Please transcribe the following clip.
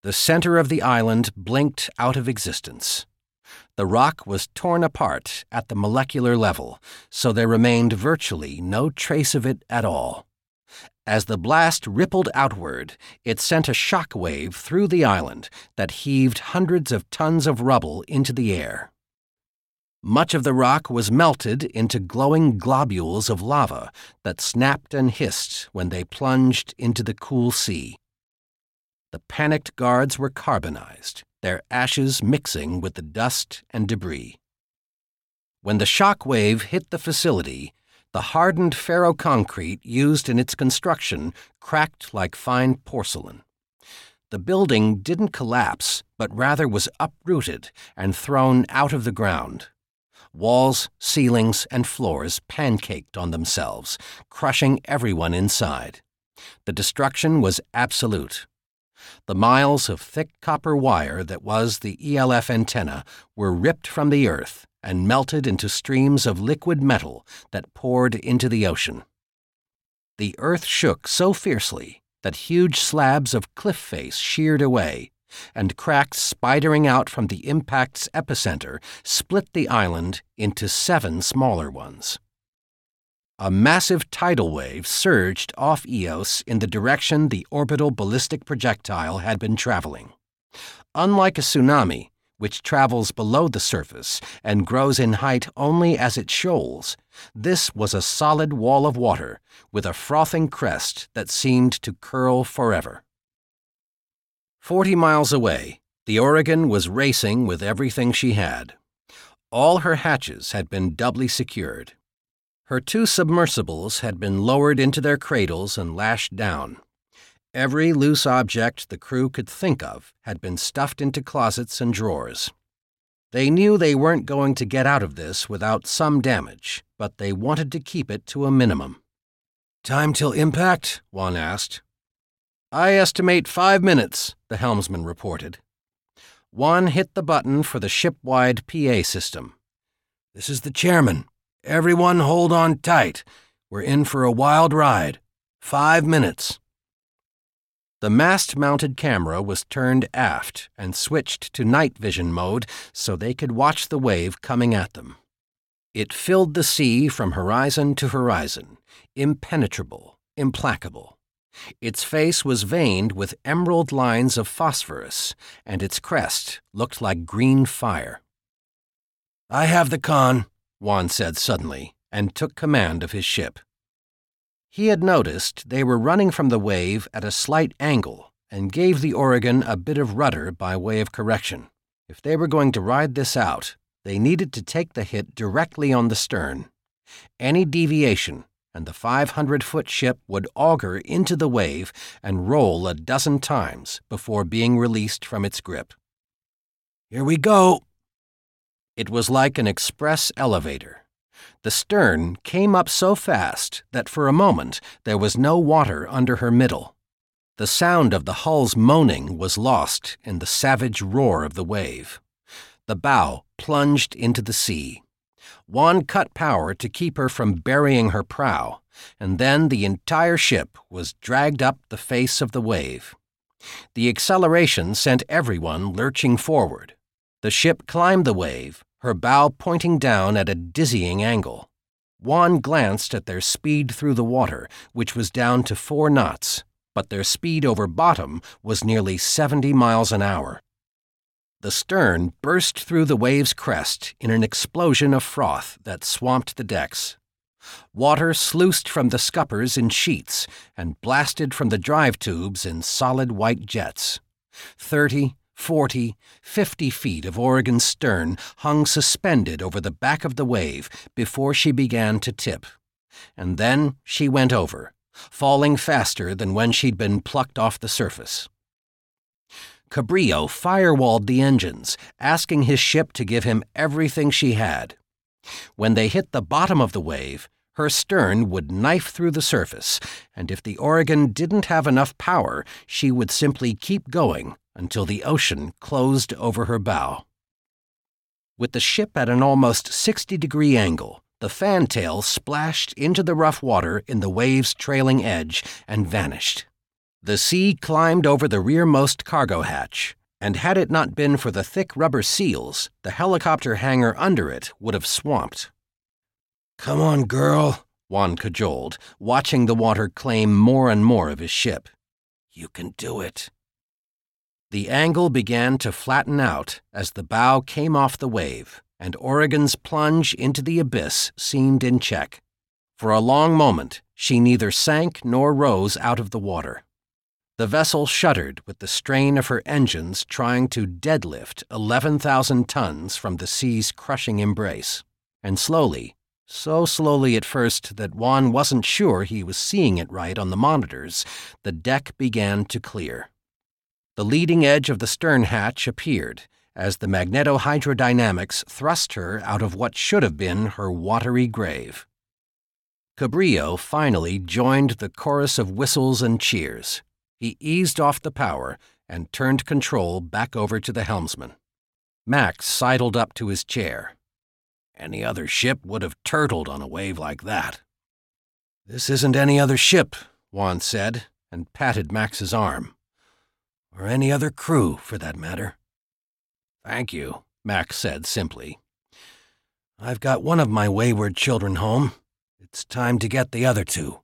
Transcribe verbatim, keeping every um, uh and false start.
The center of the island blinked out of existence. The rock was torn apart at the molecular level, so there remained virtually no trace of it at all. As the blast rippled outward, it sent a shock wave through the island that heaved hundreds of tons of rubble into the air. Much of the rock was melted into glowing globules of lava that snapped and hissed when they plunged into the cool sea. The panicked guards were carbonized, their ashes mixing with the dust and debris. When the shock wave hit the facility, the hardened ferroconcrete used in its construction cracked like fine porcelain. The building didn't collapse, but rather was uprooted and thrown out of the ground. Walls, ceilings, and floors pancaked on themselves, crushing everyone inside. The destruction was absolute. The miles of thick copper wire that was the E L F antenna were ripped from the earth and melted into streams of liquid metal that poured into the ocean. The earth shook so fiercely that huge slabs of cliff face sheared away, and cracks spidering out from the impact's epicenter split the island into seven smaller ones. A massive tidal wave surged off Eos in the direction the orbital ballistic projectile had been traveling. Unlike a tsunami, which travels below the surface and grows in height only as it shoals, this was a solid wall of water with a frothing crest that seemed to curl forever. Forty miles away, the Oregon was racing with everything she had. All her hatches had been doubly secured. Her two submersibles had been lowered into their cradles and lashed down. Every loose object the crew could think of had been stuffed into closets and drawers. They knew they weren't going to get out of this without some damage, but they wanted to keep it to a minimum. "Time till impact?" Juan asked. "I estimate five minutes," the helmsman reported. Juan hit the button for the ship-wide P A system. "This is the chairman. Everyone hold on tight. We're in for a wild ride. Five minutes." The mast-mounted camera was turned aft and switched to night vision mode so they could watch the wave coming at them. It filled the sea from horizon to horizon, impenetrable, implacable. Its face was veined with emerald lines of phosphorus, and its crest looked like green fire. "I have the con," Juan said suddenly, and took command of his ship. He had noticed they were running from the wave at a slight angle and gave the Oregon a bit of rudder by way of correction. If they were going to ride this out, they needed to take the hit directly on the stern. Any deviation, and the five hundred foot ship would auger into the wave and roll a dozen times before being released from its grip. "Here we go." It was like an express elevator. The stern came up so fast that for a moment there was no water under her middle. The sound of the hull's moaning was lost in the savage roar of the wave. The bow plunged into the sea. Juan cut power to keep her from burying her prow, and then the entire ship was dragged up the face of the wave. The acceleration sent everyone lurching forward. The ship climbed the wave, her bow pointing down at a dizzying angle. Juan glanced at their speed through the water, which was down to four knots, but their speed over bottom was nearly seventy miles an hour. The stern burst through the wave's crest in an explosion of froth that swamped the decks. Water sluiced from the scuppers in sheets and blasted from the drive tubes in solid white jets. Thirty, forty, fifty feet of Oregon's stern hung suspended over the back of the wave before she began to tip. And then she went over, falling faster than when she'd been plucked off the surface. Cabrillo firewalled the engines, asking his ship to give him everything she had. When they hit the bottom of the wave, her stern would knife through the surface, and if the Oregon didn't have enough power, she would simply keep going until the ocean closed over her bow. With the ship at an almost sixty-degree angle, the fantail splashed into the rough water in the wave's trailing edge and vanished. The sea climbed over the rearmost cargo hatch, and had it not been for the thick rubber seals, the helicopter hangar under it would have swamped. "Come on, girl," Juan cajoled, watching the water claim more and more of his ship. "You can do it." The angle began to flatten out as the bow came off the wave, and Oregon's plunge into the abyss seemed in check. For a long moment, she neither sank nor rose out of the water. The vessel shuddered with the strain of her engines trying to deadlift eleven thousand tons from the sea's crushing embrace, and slowly, so slowly at first that Juan wasn't sure he was seeing it right on the monitors, the deck began to clear. The leading edge of the stern hatch appeared as the magnetohydrodynamics thrust her out of what should have been her watery grave. Cabrillo finally joined the chorus of whistles and cheers. He eased off the power and turned control back over to the helmsman. Max sidled up to his chair. Any other ship would have turtled on a wave like that. "This isn't any other ship," Juan said, and patted Max's arm. "Or any other crew, for that matter." "Thank you," Max said simply. "I've got one of my wayward children home. It's time to get the other two."